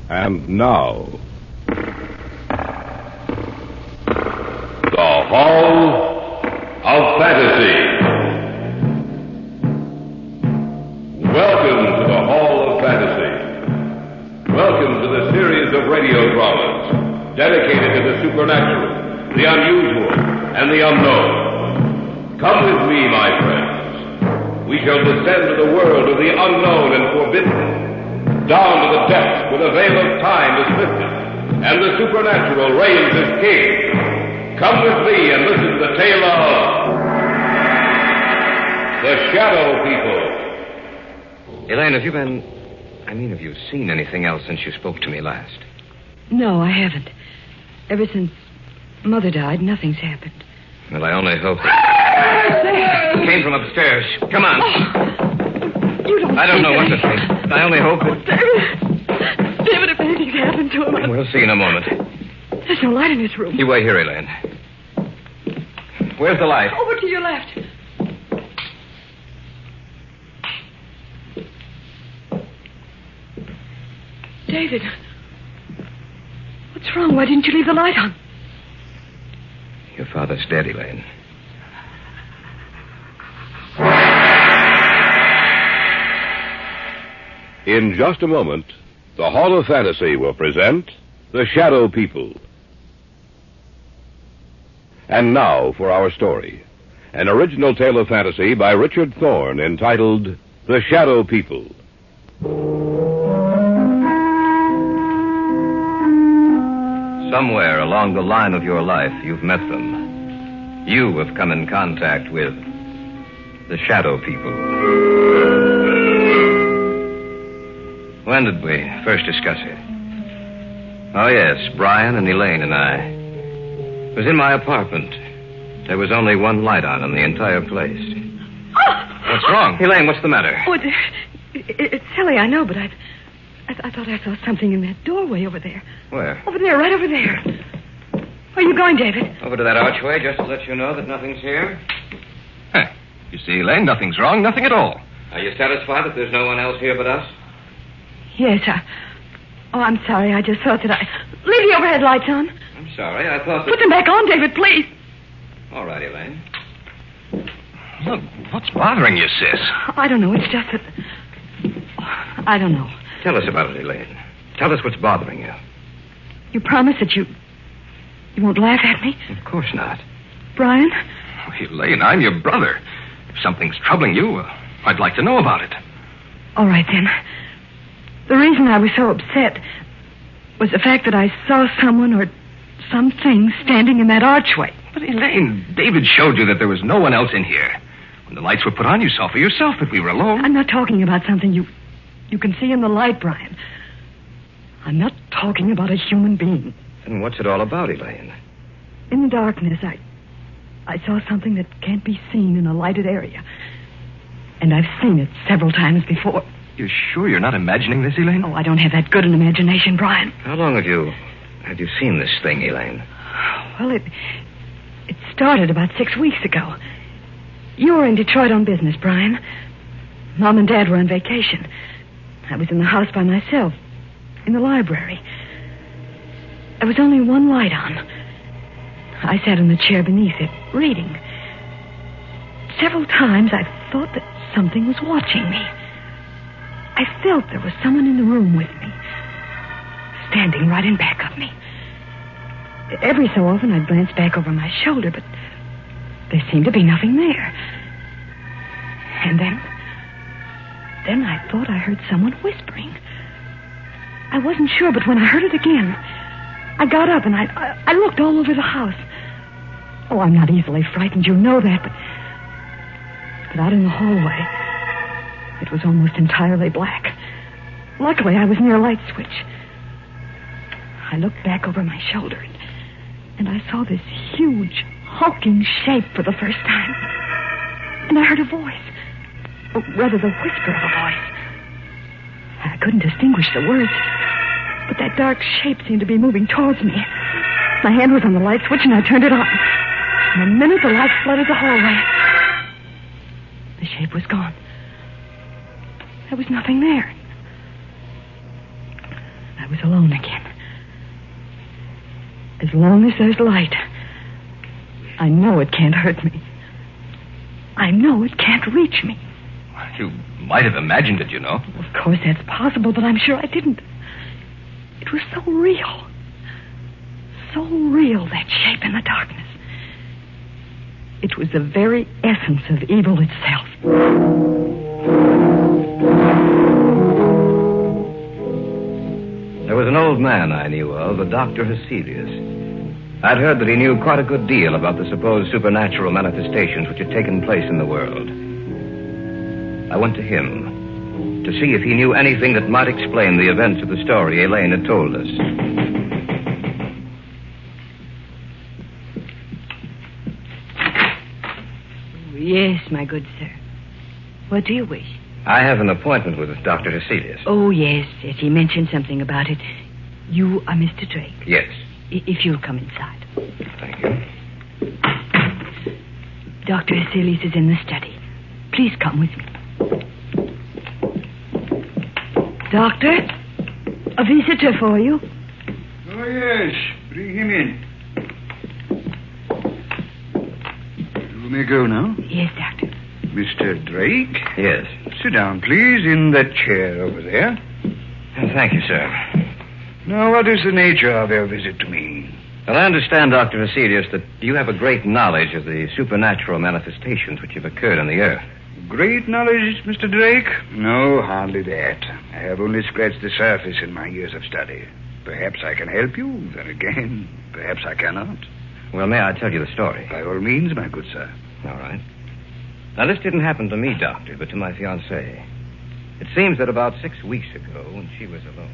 And now, the Hall of Fantasy. Welcome to the Hall of Fantasy. Welcome to the series of radio dramas dedicated to the supernatural, the unusual, and the unknown. Come with me, my friends. We shall descend to the world of the unknown and forbidden, down to the depths where the veil of time is lifted, and the supernatural reigns as king. Come with me and listen to the tale of the Shadow People. Elaine, have you seen anything else since you spoke to me last? No, I haven't. Ever since Mother died, nothing's happened. Well, I only hope that... There. It came from upstairs. Come on. Oh, you don't I don't know what to anything. think. I only hope that... David, if anything's happened to him... We'll see in a moment. There's no light in this room. You wait here, Elaine. Where's the light? Over to your left. David, what's wrong? Why didn't you leave the light on? Your father's dead, Elaine. In just a moment, the Hall of Fantasy will present The Shadow People. And now for our story. An original tale of fantasy by Richard Thorne entitled The Shadow People. Somewhere along the line of your life, you've met them. You have come in contact with the Shadow People. When did we first discuss it? Oh, yes, Brian and Elaine and I. It was in my apartment. There was only one light on in the entire place. What's wrong? Elaine, what's the matter? Oh, it's silly, I know, but I thought I saw something in that doorway over there. Where? Over there, right over there. Where are you going, David? Over to that archway, just to let you know that nothing's here. Huh. You see, Elaine, nothing's wrong, nothing at all. Are you satisfied that there's no one else here but us? Yes, I'm sorry. I just thought that Leave the overhead lights on. I'm sorry. I thought that... Put them back on, David, please. All right, Elaine. Look, what's bothering you, sis? I don't know. It's just that... I don't know. Tell us about it, Elaine. Tell us what's bothering you. You promise that you won't laugh at me? Of course not. Brian? Oh, Elaine, I'm your brother. If something's troubling you, I'd like to know about it. All right, then. The reason I was so upset was the fact that I saw someone or something standing in that archway. But, Elaine, David showed you that there was no one else in here. When the lights were put on, you saw for yourself that we were alone. I'm not talking about something you can see in the light, Brian. I'm not talking about a human being. Then what's it all about, Elaine? In the darkness, I saw something that can't be seen in a lighted area. And I've seen it several times before. You're sure you're not imagining this, Elaine? Oh, I don't have that good an imagination, Brian. How long have you seen this thing, Elaine? Well, it started about 6 weeks ago. You were in Detroit on business, Brian. Mom and Dad were on vacation. I was in the house by myself, in the library. There was only one light on. I sat in the chair beneath it, reading. Several times I thought that something was watching me. I felt there was someone in the room with me, standing right in back of me. Every so often I'd glance back over my shoulder, but there seemed to be nothing there. And then I thought I heard someone whispering. I wasn't sure, but when I heard it again, I got up and I looked all over the house. Oh, I'm not easily frightened, you know that, but out in the hallway, it was almost entirely black. Luckily, I was near a light switch. I looked back over my shoulder, and I saw this huge, hulking shape for the first time. And I heard a voice. Or rather, the whisper of a voice. I couldn't distinguish the words, but that dark shape seemed to be moving towards me. My hand was on the light switch, and I turned it on. In a minute, the light flooded the hallway. The shape was gone. There was nothing there. I was alone again. As long as there's light, I know it can't hurt me. I know it can't reach me. You might have imagined it, you know. Of course, that's possible, but I'm sure I didn't. It was so real. So real, that shape in the darkness. It was the very essence of evil itself. There was an old man I knew of, a Dr. Heselius. I'd heard that he knew quite a good deal about the supposed supernatural manifestations which had taken place in the world. I went to him to see if he knew anything that might explain the events of the story Elaine had told us. Yes, my good sir. What do you wish? I have an appointment with Dr. Heselius. Oh, yes. He mentioned something about it. You are Mr. Drake? Yes. If you'll come inside. Thank you. Dr. Heselius is in the study. Please come with me. Doctor, a visitor for you. Oh, yes. Bring him in. You may go now. Yes, Doctor. Mr. Drake? Yes. Sit down, please, in that chair over there. Thank you, sir. Now, what is the nature of your visit to me? Well, I understand, Dr. Heselius, that you have a great knowledge of the supernatural manifestations which have occurred on the earth. Great knowledge, Mr. Drake? No, hardly that. I have only scratched the surface in my years of study. Perhaps I can help you. Then again, perhaps I cannot. Well, may I tell you the story? By all means, my good sir. All right. Now, this didn't happen to me, Doctor, but to my fiancée. It seems that about 6 weeks ago, when she was alone.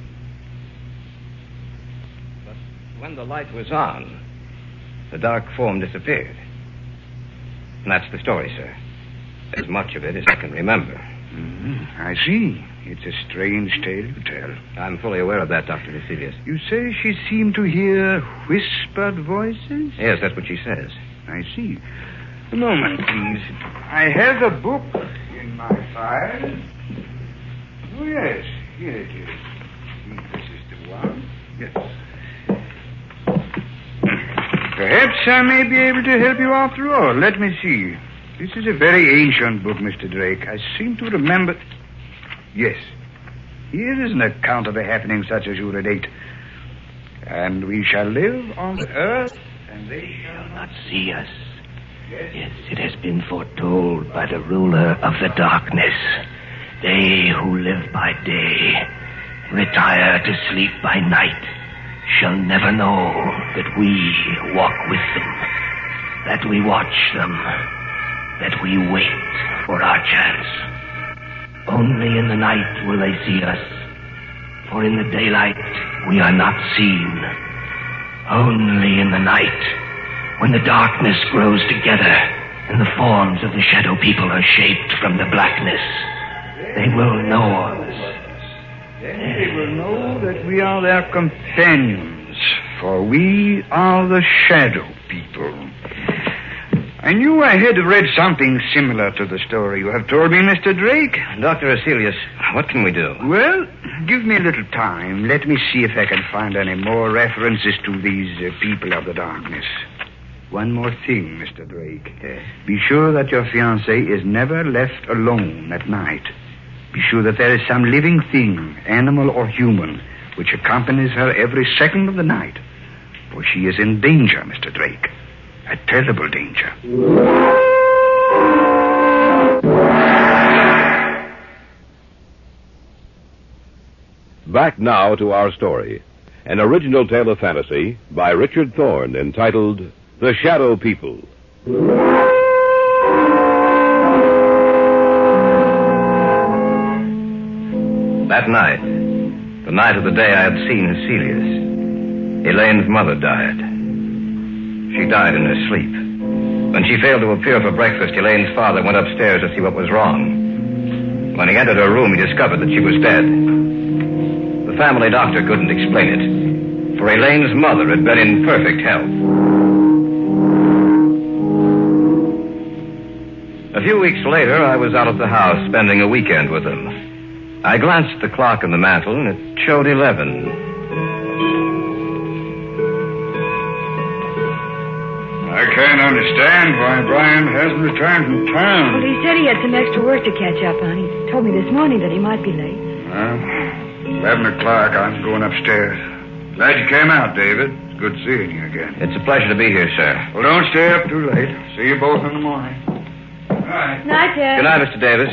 But when the light was on, the dark form disappeared. And that's the story, sir. As much of it as I can remember. I see. It's a strange tale you tell. I'm fully aware of that, Dr. Heselius. You say she seemed to hear whispered voices? Yes, that's what she says. I see. A moment, please. I have a book in my file. Oh, yes. Here it is. This is the one. Yes. Perhaps I may be able to help you after all. Let me see. This is a very ancient book, Mr. Drake. I seem to remember... Yes. Here is an account of a happening such as you relate. And we shall live on the earth, and they shall not see us. Yes, it has been foretold by the ruler of the darkness. They who live by day, retire to sleep by night, shall never know that we walk with them, that we watch them, that we wait for our chance. Only in the night will they see us, for in the daylight we are not seen. Only in the night, when the darkness grows together and the forms of the shadow people are shaped from the blackness, they will know us. Then they will know that we are their companions, for we are the shadow people. I knew I had read something similar to the story you have told me, Mr. Drake. Dr. Heselius, what can we do? Well, give me a little time. Let me see if I can find any more references to these people of the darkness. One more thing, Mr. Drake. Yes. Be sure that your fiancée is never left alone at night. Be sure that there is some living thing, animal or human, which accompanies her every second of the night. For she is in danger, Mr. Drake. A terrible danger. Back now to our story. An original tale of fantasy by Richard Thorne entitled The Shadow People. That night, the night of the day I had seen Heselius, Elaine's mother died. She died in her sleep. When she failed to appear for breakfast, Elaine's father went upstairs to see what was wrong. When he entered her room, he discovered that she was dead. The family doctor couldn't explain it, for Elaine's mother had been in perfect health. A few weeks later, I was out at the house spending a weekend with them. I glanced at the clock on the mantel, and it showed 11. can't understand why Brian hasn't returned from Well, town. he said he had some extra work to catch up on. He told me this morning that he might be late. Well, 11 o'clock. I'm going upstairs. Glad you came out, David. It's good seeing you again. It's a pleasure to be here, sir. Well, don't stay up too late. See you both in the morning. All right. Night, Dad. Good night, Mr. Davis.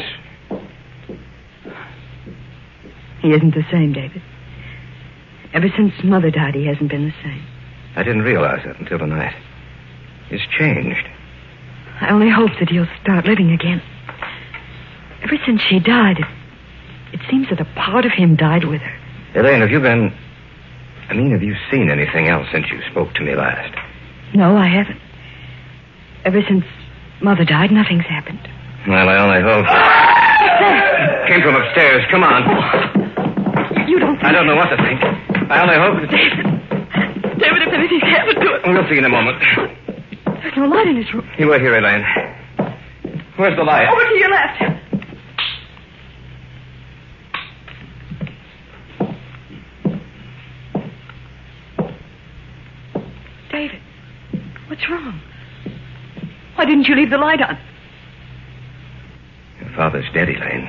He isn't the same, David. Ever since Mother died, he hasn't been the same. I didn't realize that until tonight. He's changed. I only hope that he'll start living again. Ever since she died, it seems that a part of him died with her. Elaine, have you seen anything else since you spoke to me last? No, I haven't. Ever since Mother died, nothing's happened. Well, I only hope. Came from upstairs. Come on. You don't think... I don't know what to think. I only hope that... David, if anything's happened to it... We'll see in a moment. There's no light in his room. You wait here, Elaine. Where's the light? Over to your left. David, what's wrong? Why didn't you leave the light on? Your father's dead, Elaine.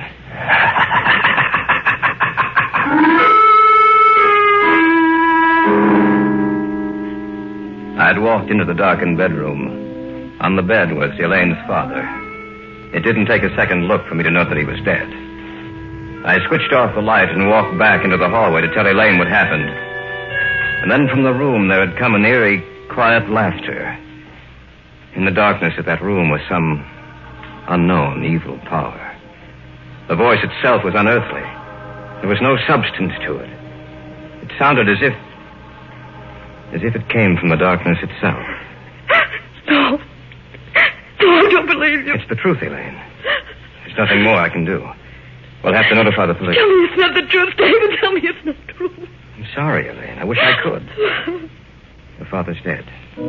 I'd walked into the darkened bedroom. On the bed was Elaine's father. It didn't take a second look for me to know that he was dead. I switched off the light and walked back into the hallway to tell Elaine what happened. And then from the room there had come an eerie, quiet laughter. In the darkness of that room was some unknown evil power. The voice itself was unearthly. There was no substance to it. It sounded as if it came from the darkness itself. No. No, I don't believe you. It's the truth, Elaine. There's nothing more I can do. We'll have to notify the police. Tell me it's not the truth, David. Tell me it's not true. I'm sorry, Elaine. I wish I could. Your father's dead.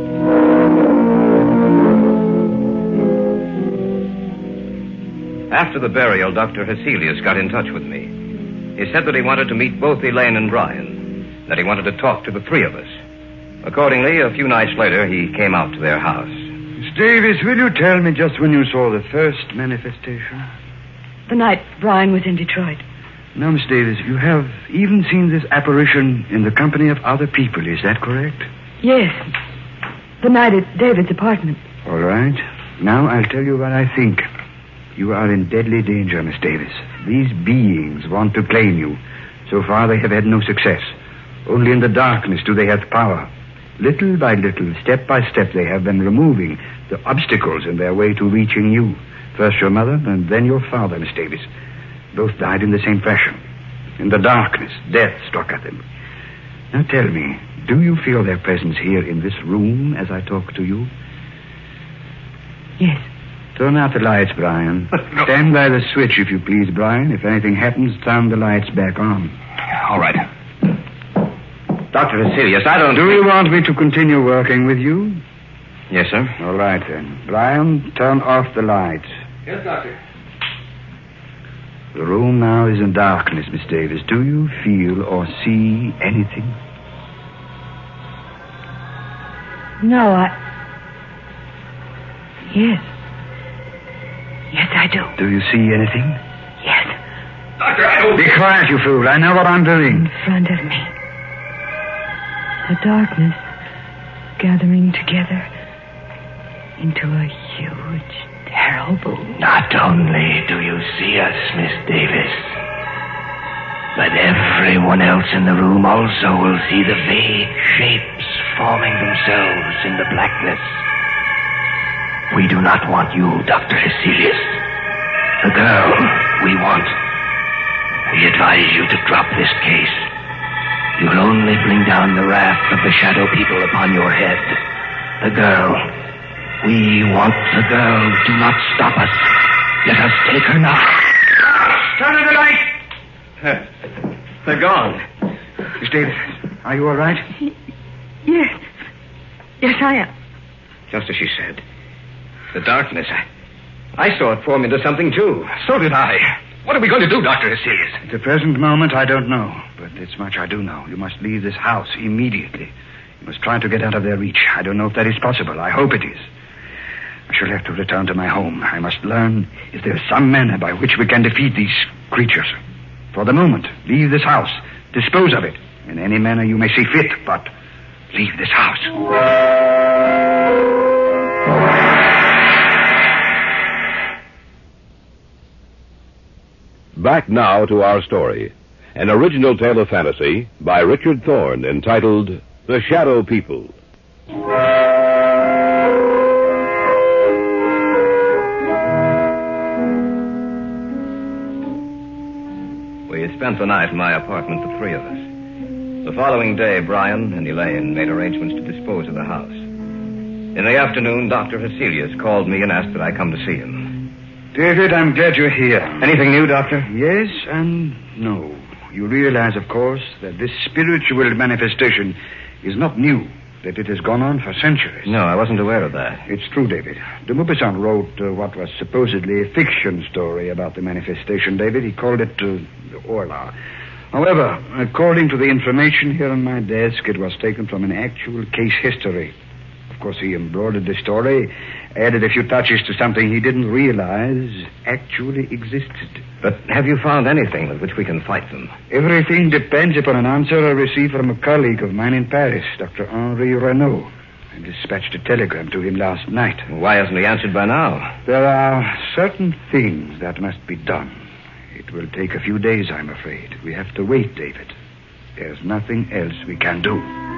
After the burial, Dr. Heselius got in touch with me. He said that he wanted to meet both Elaine and Brian, that he wanted to talk to the three of us. Accordingly, a few nights later, he came out to their house. Miss Davis, will you tell me just when you saw the first manifestation? The night Brian was in Detroit. No, Miss Davis, you have even seen this apparition in the company of other people, is that correct? Yes. The night at David's apartment. All right. Now I'll tell you what I think. You are in deadly danger, Miss Davis. These beings want to claim you. So far, they have had no success. Only in the darkness do they have power. Little by little, step by step, they have been removing the obstacles in their way to reaching you. First your mother, and then your father, Miss Davis. Both died in the same fashion. In the darkness, death struck at them. Now tell me, do you feel their presence here in this room as I talk to you? Yes. Turn out the lights, Brian. No. Stand by the switch, if you please, Brian. If anything happens, turn the lights back on. All right. Dr. Heselius, I don't... Do you want me to continue working with you? Yes, sir. All right, then. Brian, turn off the lights. Yes, Doctor. The room now is in darkness, Miss Davis. Do you feel or see anything? No, Yes. Yes, I do. Do you see anything? Yes. Doctor, I don't... Be quiet, you fool. I know what I'm doing. In front of me. The darkness gathering together into a huge, terrible... Not only do you see us, Miss Davis, but everyone else in the room also will see the vague shapes forming themselves in the blackness. We do not want you, Dr. Heselius. The girl we want. We advise you to drop this case. You'll only bring down the wrath of the shadow people upon your head. The girl. We want the girl. Do not stop us. Let us take her now. Turn on the light! They're gone. Miss Davis, are you all right? Yes. Yes, I am. Just as she said. The darkness. I saw it form into something, too. So did I. What are we going to do, Dr. Heselius? At the present moment, I don't know. But this much I do know. You must leave this house immediately. You must try to get out of their reach. I don't know if that is possible. I hope it is. I shall have to return to my home. I must learn if there is some manner by which we can defeat these creatures. For the moment, leave this house. Dispose of it in any manner you may see fit, but leave this house. Back now to our story. An original tale of fantasy by Richard Thorne entitled The Shadow People. We spent the night in my apartment, the three of us. The following day, Brian and Elaine made arrangements to dispose of the house. In the afternoon, Dr. Heselius called me and asked that I come to see him. David, I'm glad you're here. Anything new, Doctor? Yes and no. You realize, of course, that this spiritual manifestation is not new, that it has gone on for centuries. No, I wasn't aware of that. It's true, David. De Maupassant wrote what was supposedly a fiction story about the manifestation, David. He called it the Orla. However, according to the information here on my desk, it was taken from an actual case history. Of course, he embroidered the story, added a few touches to something he didn't realize actually existed. But have you found anything with which we can fight them? Everything depends upon an answer I received from a colleague of mine in Paris, Dr. Henri Renaud. I dispatched a telegram to him last night. Why hasn't he answered by now? There are certain things that must be done. It will take a few days, I'm afraid. We have to wait, David. There's nothing else we can do.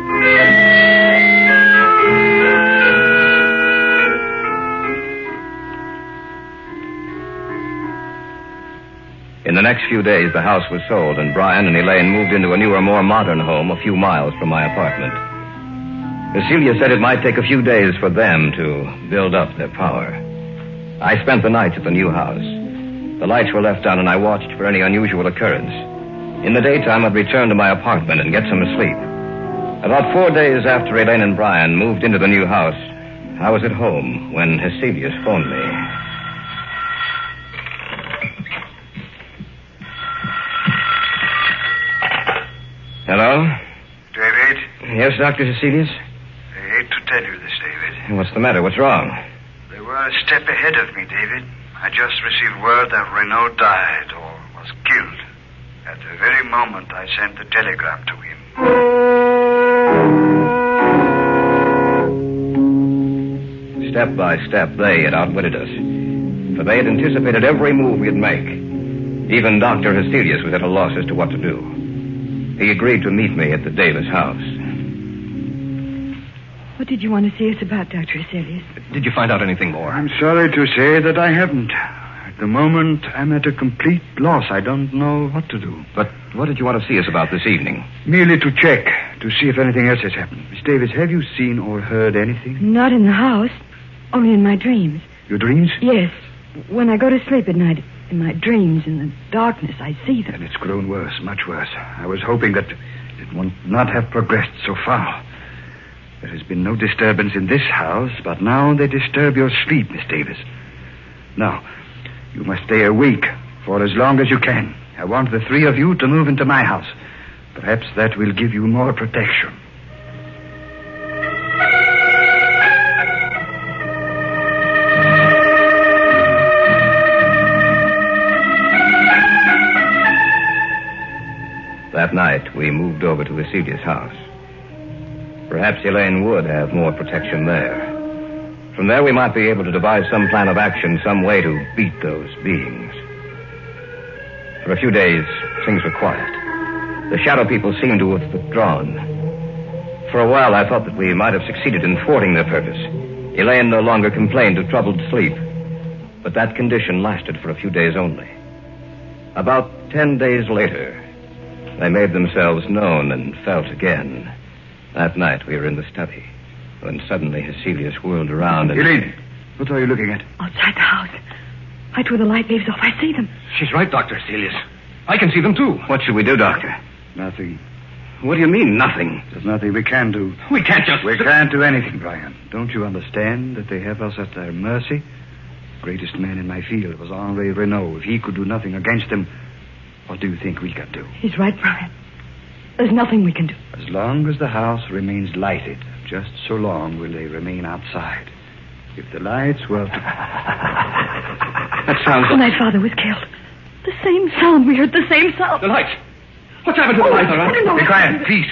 In the next few days, the house was sold, and Brian and Elaine moved into a newer, more modern home a few miles from my apartment. Cecilia said it might take a few days for them to build up their power. I spent the nights at the new house. The lights were left on, and I watched for any unusual occurrence. In the daytime, I'd return to my apartment and get some sleep. About 4 days after Elaine and Brian moved into the new house, I was at home when Heselius phoned me. Hello? David? Yes, Dr. Heselius? I hate to tell you this, David. What's the matter? What's wrong? They were a step ahead of me, David. I just received word that Renaud died or was killed at the very moment I sent the telegram to him. Step by step, they had outwitted us. For they had anticipated every move we'd make. Even Dr. Heselius was at a loss as to what to do. He agreed to meet me at the Davis house. What did you want to see us about, Dr. Heselius? Did you find out anything more? I'm sorry to say that I haven't. At the moment, I'm at a complete loss. I don't know what to do. But what did you want to see us about this evening? Merely to check, to see if anything else has happened. Miss Davis, have you seen or heard anything? Not in the house, only in my dreams. Your dreams? Yes. When I go to sleep at night, in my dreams, in the darkness, I see them. And it's grown worse, much worse. I was hoping that it would not have progressed so far. There has been no disturbance in this house, but now they disturb your sleep, Miss Davis. Now, you must stay awake for as long as you can. I want the three of you to move into my house. Perhaps that will give you more protection. That night, we moved over to Heselius' house. Perhaps Elaine would have more protection there. From there, we might be able to devise some plan of action, some way to beat those beings. For a few days, things were quiet. The shadow people seemed to have withdrawn. For a while, I thought that we might have succeeded in thwarting their purpose. Elaine no longer complained of troubled sleep. But that condition lasted for a few days only. About 10 days later, they made themselves known and felt again. That night, we were in the study, when suddenly Heselius whirled around and... Elaine, what are you looking at? Outside the house. Right where the light waves off, I see them. She's right, Dr. Heselius. I can see them, too. What should we do, Doctor? Nothing. What do you mean, nothing? There's nothing we can do. We can't just... We can't do anything, Brian. Don't you understand that they have us at their mercy? The greatest man in my field was Henri Renaud. If he could do nothing against them, what do you think we can do? He's right, Brian. There's nothing we can do. As long as the house remains lighted, just so long will they remain outside. If the lights were to... That sounds... When my father was killed. The same sound. We heard the same sound. The lights. What's happened to the lights, all right? No. Be quiet, please.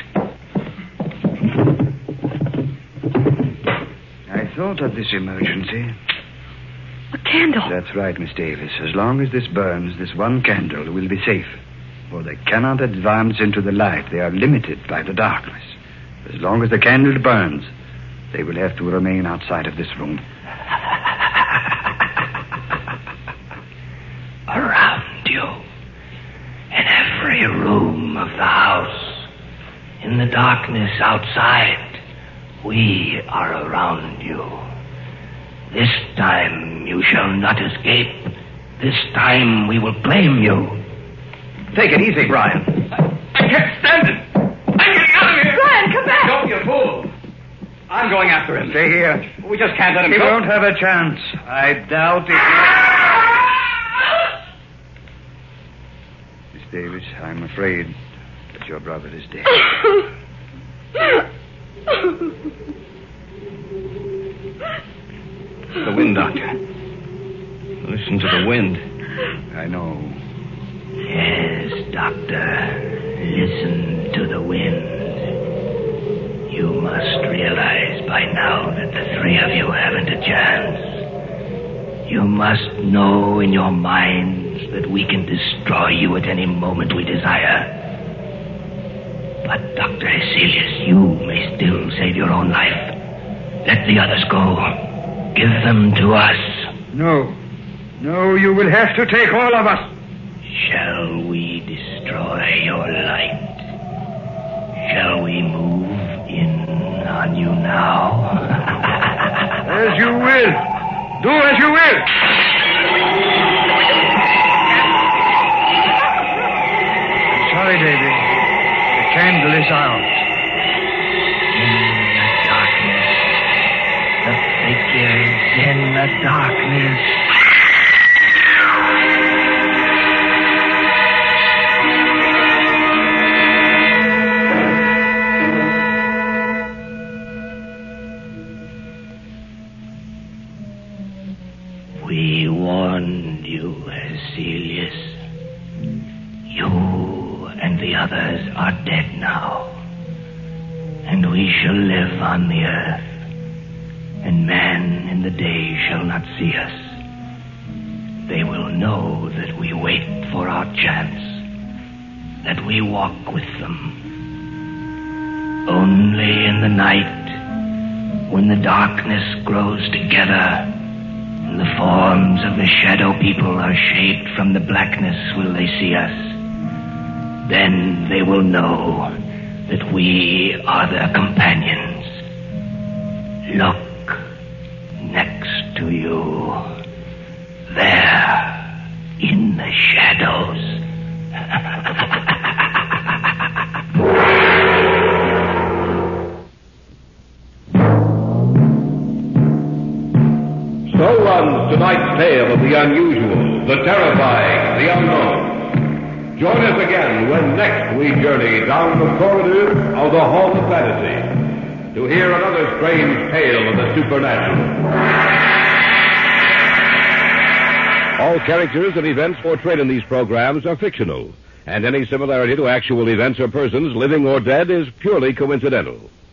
I thought of this emergency. A candle. That's right, Miss Davis. As long as this burns, this one candle will be safe. For they cannot advance into the light. They are limited by the darkness. As long as the candle burns, they will have to remain outside of this room. Around you, in every room of the house, in the darkness outside, we are around you. This time you shall not escape. This time we will claim you. Take it easy, Brian. I can't stand it. I'm getting out of here. Brian, come back! Don't you fool. I'm going after him. Stay here. We just can't let him He go. won't have a chance. I doubt it. Miss Davis, I'm afraid that your brother is dead. The wind, Doctor. Listen to the wind. I know. Yes, Doctor. Listen to the wind. You must realize by now that the three of you haven't a chance. You must know in your minds that we can destroy you at any moment we desire. But, Dr. Heselius, you may still save your own life. Let the others go. Give them to us. No. No, you will have to take all of us. Shall we destroy your light? Shall we move in on you now? As you will. Do as you will. I'm sorry, David. The candle is out. In the darkness. The figures in the darkness. We warned you, Heselius. You and the others are dead now. And we shall live on the earth. And man in the day shall not see us. They will know that we wait for our chance. That we walk with them. Only in the night, when the darkness grows together, and the forms of the shadow people are shaped from the blackness, will they see us. Then they will know that we are their companions. Look next to you. There, in the shadows. So runs tonight's tale of the unusual, the terrifying, the unknown. Join us again when next we journey down the corridors of the Hall of Fantasy to hear another strange tale of the supernatural. All characters and events portrayed in these programs are fictional, and any similarity to actual events or persons, living or dead, is purely coincidental.